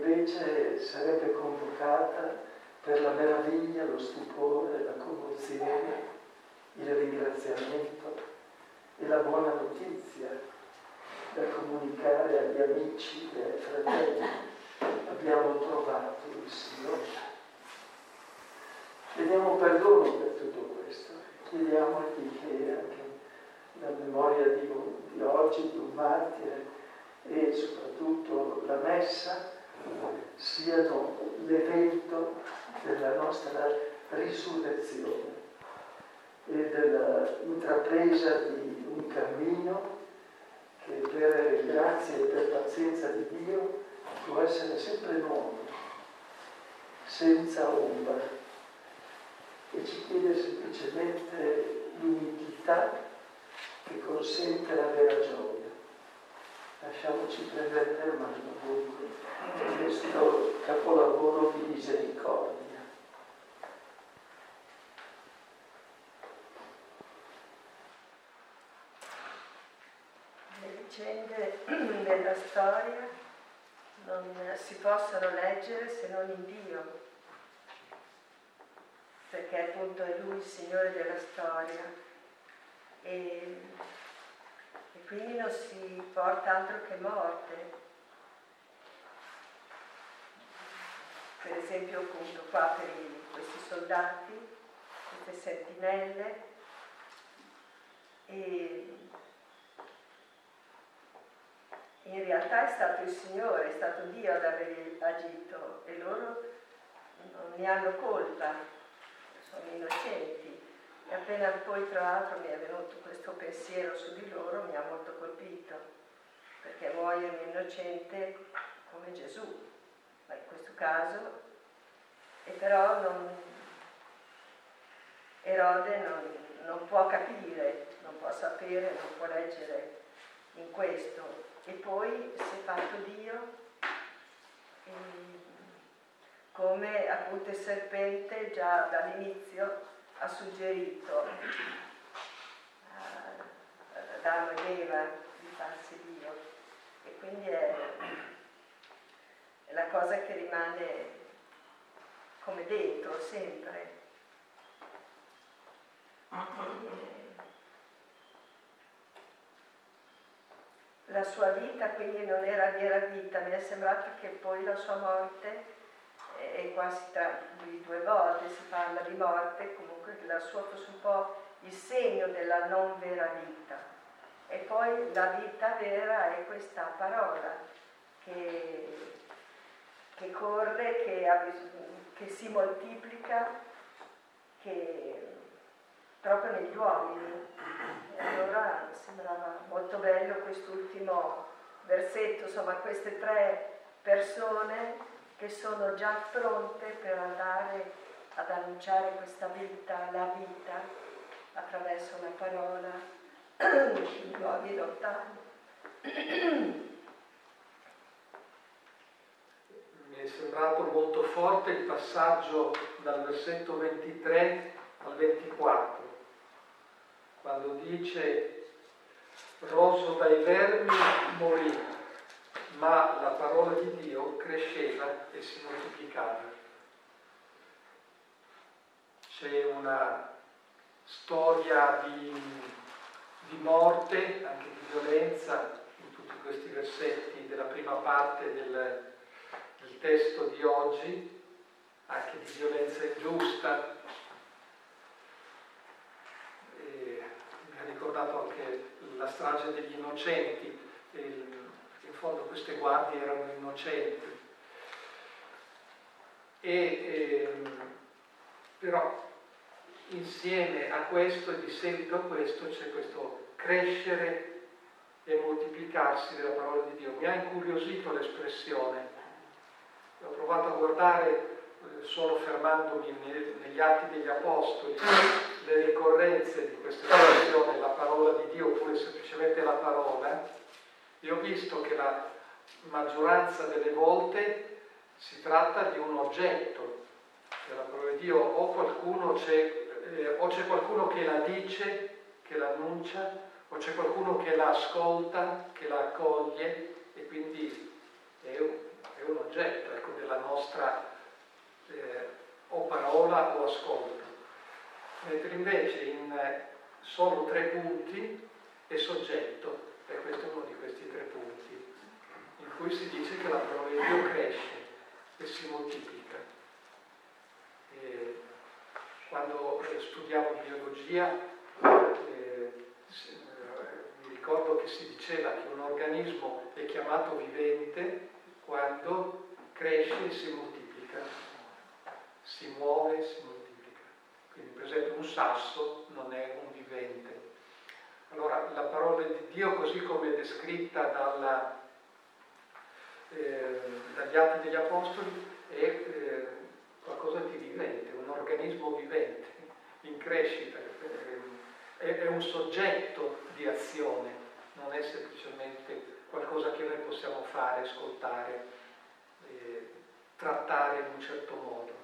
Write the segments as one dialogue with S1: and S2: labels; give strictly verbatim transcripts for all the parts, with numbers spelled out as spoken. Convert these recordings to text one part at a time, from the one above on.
S1: invece sarebbe convocata per la meraviglia, lo stupore, la commozione, il ringraziamento e la buona notizia da comunicare agli amici e ai fratelli. Abbiamo trovato il Signore. Chiediamo perdono per tutto questo, chiediamogli che anche la memoria di, di oggi, di un martire, e soprattutto la messa siano l'evento della nostra risurrezione e dell'intrapresa di un cammino che per grazia e per pazienza di Dio può essere sempre nuovo, senza ombra, e ci chiede semplicemente l'umiltà che consente la vera gioia. Lasciamoci prendere per mano dunque questo capolavoro di misericordia.
S2: Le vicende della storia non si possono leggere se non in Dio, perché appunto è Lui il Signore della storia e, e quindi non si porta altro che morte. Per esempio appunto qua per i, questi soldati, queste sentinelle, e in realtà è stato il Signore, è stato Dio ad aver agito e loro non ne hanno colpa, sono innocenti. E appena poi tra l'altro mi è venuto questo pensiero su di loro, mi ha molto colpito, perché muoiono innocente come Gesù, ma in questo caso, e però non, Erode non, non può capire, non può sapere, non può leggere in questo. E poi si è fatto Dio, e come appunto il serpente già dall'inizio ha suggerito a Adamo ed Eva di farsi Dio. E quindi è, è la cosa che rimane come dentro sempre. E la sua vita quindi non era vera vita, mi è sembrato che poi la sua morte, e quasi tra di due volte si parla di morte, comunque la sua fosse un po' il segno della non vera vita. E poi la vita vera è questa parola che, che corre, che, ha, che si moltiplica, che proprio negli uomini. E allora sembrava molto bello quest'ultimo versetto, insomma queste tre persone che sono già pronte per andare ad annunciare questa vita, la vita, attraverso la parola, in luoghi lontani.
S3: Mi è sembrato molto forte il passaggio dal versetto ventitré al ventiquattro, quando dice: roso dai vermi morì, ma la parola di Dio cresceva e si moltiplicava. C'è una storia di, di morte, anche di violenza, in tutti questi versetti della prima parte del, del testo di oggi, anche di violenza ingiusta. E mi ha ricordato anche la strage degli innocenti. Il, in fondo queste guardie erano innocenti. E, e, però insieme a questo e di seguito a questo c'è questo crescere e moltiplicarsi della parola di Dio. Mi ha incuriosito l'espressione. Ho provato a guardare, eh, solo fermandomi ne, negli Atti degli Apostoli, le ricorrenze di questa espressione, la parola di Dio, oppure semplicemente la parola, e ho visto che la maggioranza delle volte si tratta di un oggetto della parola di Dio, o qualcuno c'è, eh, o c'è qualcuno che la dice, che l'annuncia, o c'è qualcuno che la ascolta, che la accoglie, e quindi è, è è un oggetto, ecco, della nostra eh, o parola o ascolto. Mentre invece in eh, solo tre punti è soggetto, e questo è uno di questi tre punti, in cui si dice che la parola di Dio cresce e si moltiplica. E quando eh, studiavo biologia, eh, si, eh, mi ricordo che si diceva che un organismo è chiamato vivente quando cresce e si moltiplica, si muove e si moltiplica. Quindi per esempio un sasso non è un vivente. Allora la parola di Dio, così come è descritta dalla, eh, dagli Atti degli Apostoli, è eh, qualcosa di vivente, un organismo vivente, in crescita, eh, è, è un soggetto di azione, non è semplicemente qualcosa che noi possiamo fare, ascoltare, eh, trattare in un certo modo.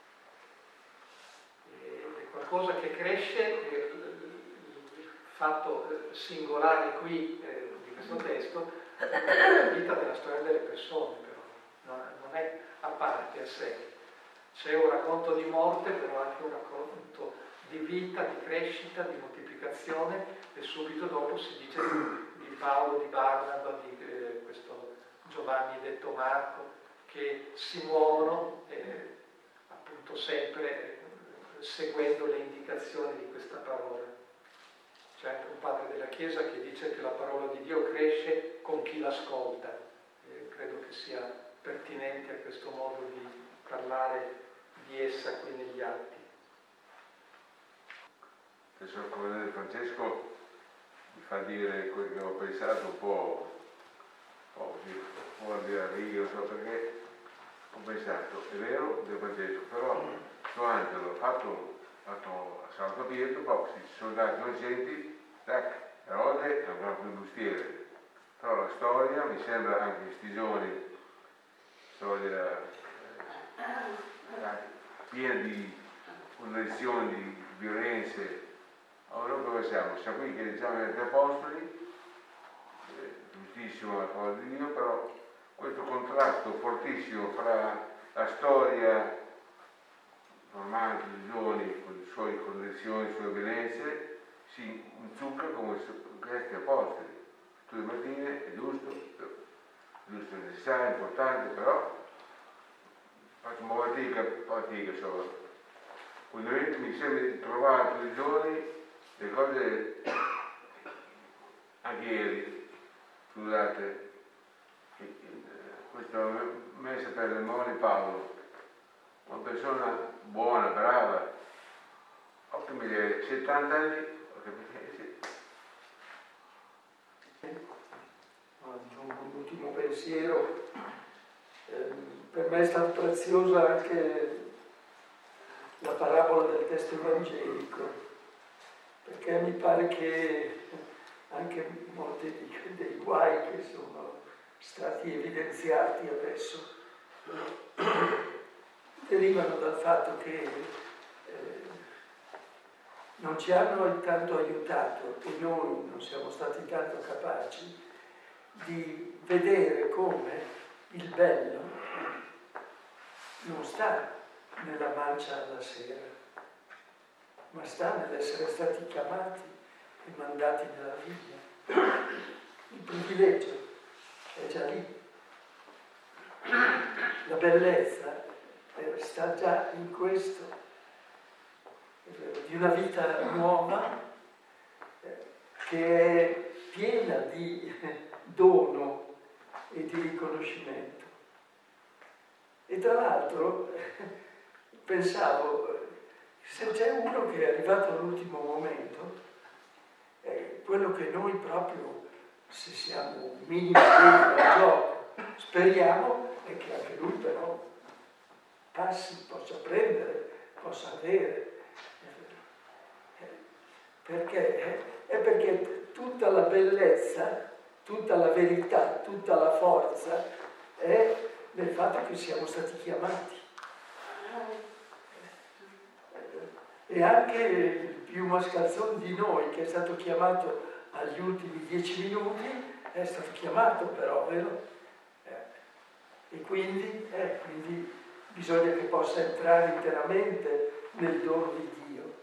S3: È qualcosa che cresce. Eh, il fatto singolare qui eh, di questo testo è la vita della storia delle persone, però non, non è a parte a sé. C'è un racconto di morte, però anche un racconto di vita, di crescita, di moltiplicazione, e subito dopo si dice di, di Paolo, di Barnaba, di eh, questo Giovanni detto Marco, che si muovono eh, appunto sempre eh, seguendo le indicazioni di questa parola. C'è anche un padre della Chiesa che dice che la parola di Dio cresce con chi l'ascolta. Eh, credo che sia pertinente a questo modo di parlare di essa qui negli Atti.
S4: Adesso il Cardinale Francesco mi fa dire quello che ho pensato un po', po' fuori dalla riga, non so perché. Ho pensato, è vero, De Francesco, però Suo Angelo ha fatto, fatto a San Pietro, poi si sono dati innocenti, tac, Erode è un gran filibustiere. Però la storia, mi sembra anche in questi giorni, storia eh, piena di condizioni, di violenze. Allora dove siamo? Siamo qui che diciamo gli apostoli, eh, giustissimo la parola di Dio, però questo contrasto fortissimo fra la storia normale dei giorni con le sue condizioni, le sue violenze, si inzucca come questi apostoli. Tutte le mattine è giusto, giusto, necessario, importante, però facciamo fatica, fatica insomma. Ultimamente mi sembra di trovare tutti i giorni le cose, anche ieri, scusate, questa messa per le Mori Paolo, una persona buona, brava, ottimi settanta anni, ho capito, sì.
S1: Un ultimo pensiero, eh, per me è stata preziosa anche la parabola del testo evangelico, perché mi pare che anche molti dei guai che sono stati evidenziati adesso derivano dal fatto che eh, non ci hanno tanto aiutato e noi non siamo stati tanto capaci di vedere come il bello non sta nella mancia alla sera, ma sta nell'essere stati chiamati e mandati nella vita. Il privilegio è già lì. La bellezza sta già in questo, di una vita nuova che è piena di dono e di riconoscimento. E tra l'altro pensavo, se c'è uno che è arrivato all'ultimo momento, è quello che noi proprio, se siamo un minimo dentro al gioco, speriamo è che anche lui però passi, possa prendere, possa avere. Perché? È perché tutta la bellezza, tutta la verità, tutta la forza è nel fatto che siamo stati chiamati. E anche il più mascalzone di noi, che è stato chiamato agli ultimi dieci minuti, è stato chiamato però, vero? E quindi, eh, quindi bisogna che possa entrare interamente nel dono di Dio.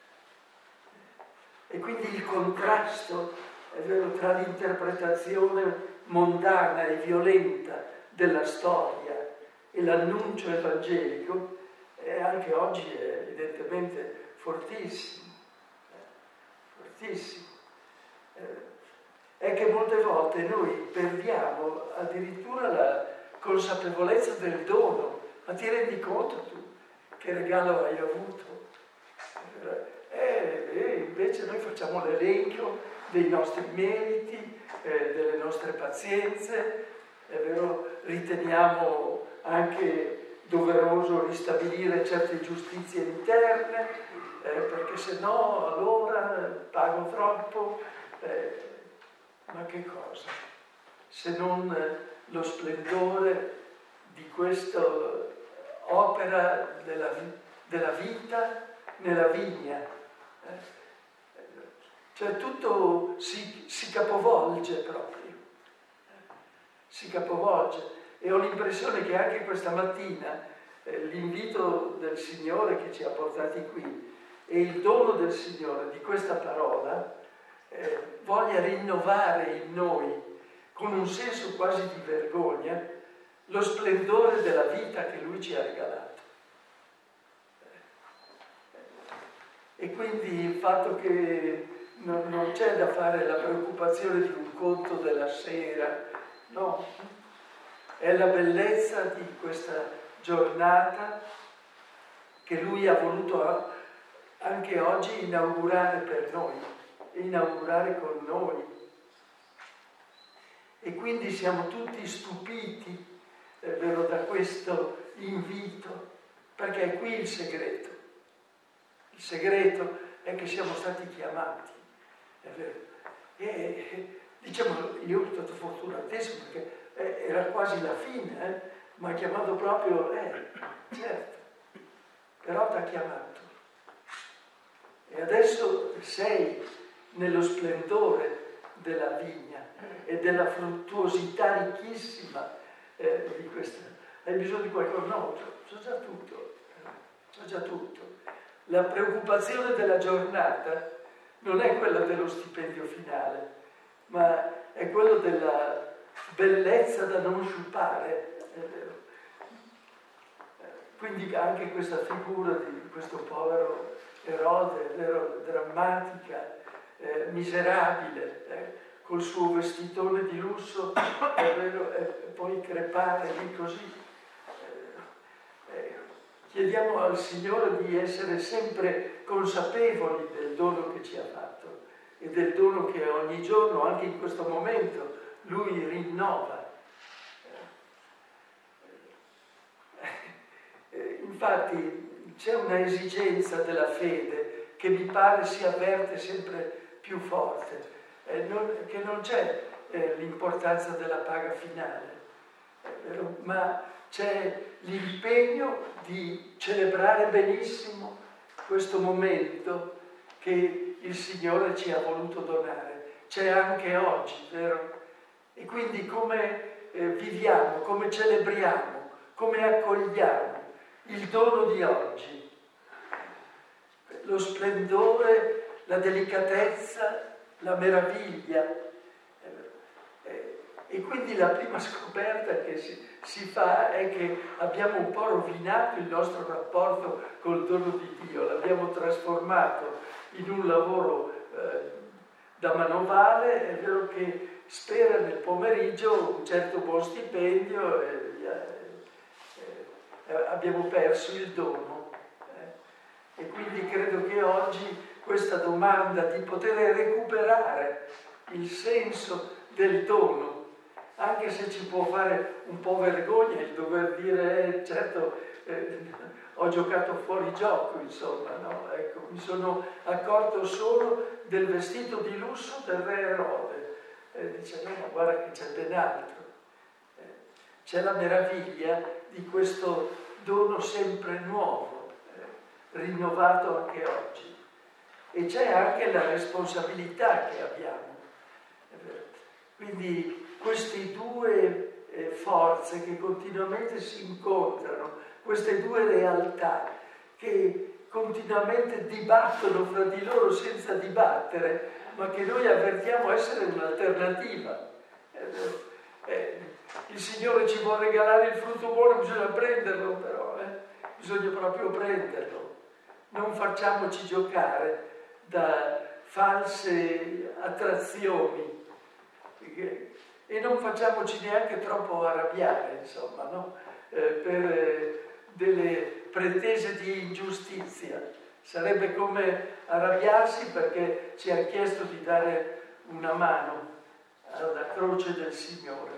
S1: E quindi il contrasto, è vero, tra l'interpretazione mondana e violenta della storia e l'annuncio evangelico è anche oggi è evidentemente fortissimo, eh, fortissimo. Eh, è che molte volte noi perdiamo addirittura la consapevolezza del dono. Ma ti rendi conto tu che regalo hai avuto? E eh, eh, invece noi facciamo l'elenco dei nostri meriti, eh, delle nostre pazienze, è vero, riteniamo anche doveroso ristabilire certe giustizie interne, eh, perché se no allora pago troppo. Eh, ma che cosa? Se non lo splendore di questa opera della, della vita nella vigna. Eh? Cioè tutto si, si capovolge proprio, si capovolge. E ho l'impressione che anche questa mattina eh, l'invito del Signore che ci ha portati qui e il dono del Signore di questa parola eh, voglia rinnovare in noi, con un senso quasi di vergogna, lo splendore della vita che Lui ci ha regalato. E quindi il fatto che non, non c'è da fare la preoccupazione di un conto della sera, no, è la bellezza di questa giornata che Lui ha voluto anche oggi inaugurare per noi, inaugurare con noi. E quindi siamo tutti stupiti, è vero, da questo invito, perché è qui il segreto. Il segreto è che siamo stati chiamati, è vero. E diciamo, io sono stato fortunatissimo perché era quasi la fine, eh? Mi ha chiamato proprio, eh, certo, però ti ha chiamato. E adesso sei nello splendore della vigna e della fruttuosità ricchissima eh, di questa. Hai bisogno di qualcosa? No, so già tutto, so già tutto. La preoccupazione della giornata non è quella dello stipendio finale, ma è quello della bellezza da non sciupare. È vero. Quindi anche questa figura di questo povero Erode, è vero, drammatica, eh, miserabile, eh, col suo vestitone di lusso, è vero, e poi crepare lì così. Eh, eh, chiediamo al Signore di essere sempre consapevoli del dono che ci ha fatto e del dono che ogni giorno, anche in questo momento, Lui rinnova. Eh, infatti c'è una esigenza della fede che mi pare si avverte sempre più forte, eh, non, che non c'è eh, l'importanza della paga finale, eh, ma c'è l'impegno di celebrare benissimo questo momento che il Signore ci ha voluto donare. C'è anche oggi, vero? E quindi come eh, viviamo, come celebriamo, come accogliamo il dono di oggi, lo splendore, la delicatezza, la meraviglia. E quindi la prima scoperta che si, si fa è che abbiamo un po' rovinato il nostro rapporto col dono di Dio, l'abbiamo trasformato in un lavoro eh, da manovale, è vero che spera nel pomeriggio un certo buon stipendio e via. Abbiamo perso il dono eh? E quindi credo che oggi questa domanda di poter recuperare il senso del dono, anche se ci può fare un po' vergogna il dover dire eh, certo eh, ho giocato fuori gioco, insomma, no? Ecco, mi sono accorto solo del vestito di lusso del re Erode e dice no, ma guarda che c'è ben altro. C'è la meraviglia di questo dono sempre nuovo, eh, rinnovato anche oggi. E c'è anche la responsabilità che abbiamo. Quindi questi due eh, forze che continuamente si incontrano, queste due realtà che continuamente dibattono fra di loro senza dibattere, ma che noi avvertiamo essere un'alternativa. Eh, eh, il Signore ci vuole regalare il frutto buono, bisogna prenderlo però, eh? bisogna proprio prenderlo. Non facciamoci giocare da false attrazioni e non facciamoci neanche troppo arrabbiare, insomma, no? eh, per eh, delle pretese di ingiustizia. Sarebbe come arrabbiarsi perché ci ha chiesto di dare una mano alla croce del Signore.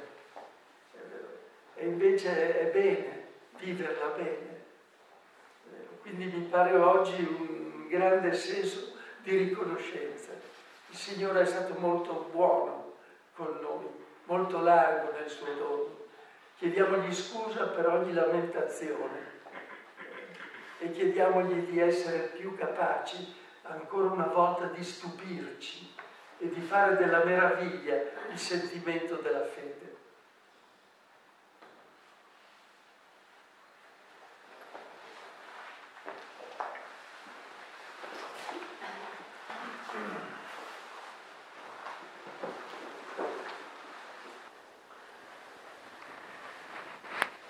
S1: E invece è bene viverla bene. Quindi mi pare oggi un grande senso di riconoscenza. Il Signore è stato molto buono con noi, molto largo nel suo dono. Chiediamogli scusa per ogni lamentazione e chiediamogli di essere più capaci ancora una volta di stupirci e di fare della meraviglia il sentimento della fede.